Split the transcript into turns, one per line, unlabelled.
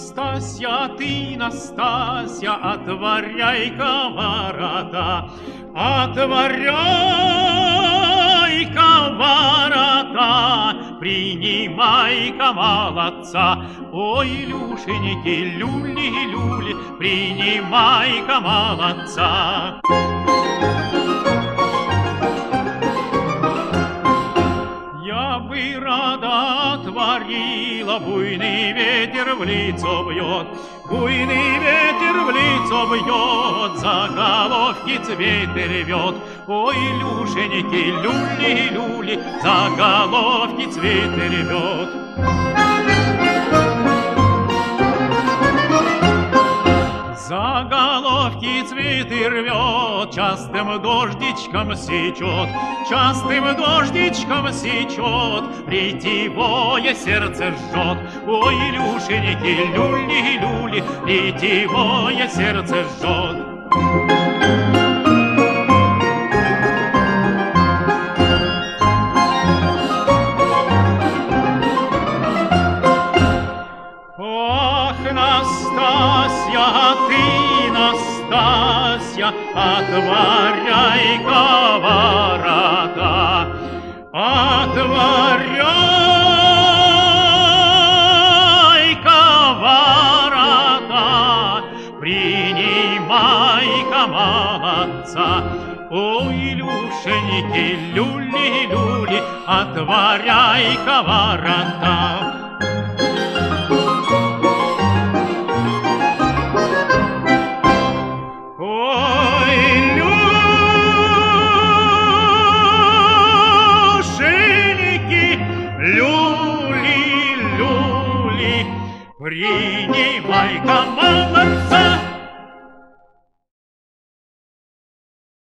Настасья, ты, Настасья, отворяй-ка ворота, отворяй-ка ворота, принимай-ка молодца. Ой, Илюшеньки, люли-люли, принимай-ка молодца. Я бы рада отворила, буйный ветер в лицо бьет, буйный ветер в лицо бьет, заголовки цветы рвет. Ой, Илюшеньки, люли-люли, заголовки цветы рвет. Заголовки цветы рвет, частым дождичком сечет, частым дождичком сечет, ретивое сердце жжет. Ой, Илюшеньки, люли-люли, ретивое сердце жжет. Настасья, ты, Настасья, отворяй-ка ворота, отворяй-ка ворота, принимай-ка молодца. Ой, Илюшеньки, люли-люли, отворяй-ка ворота. Люли-люли, принимай-ка молодца.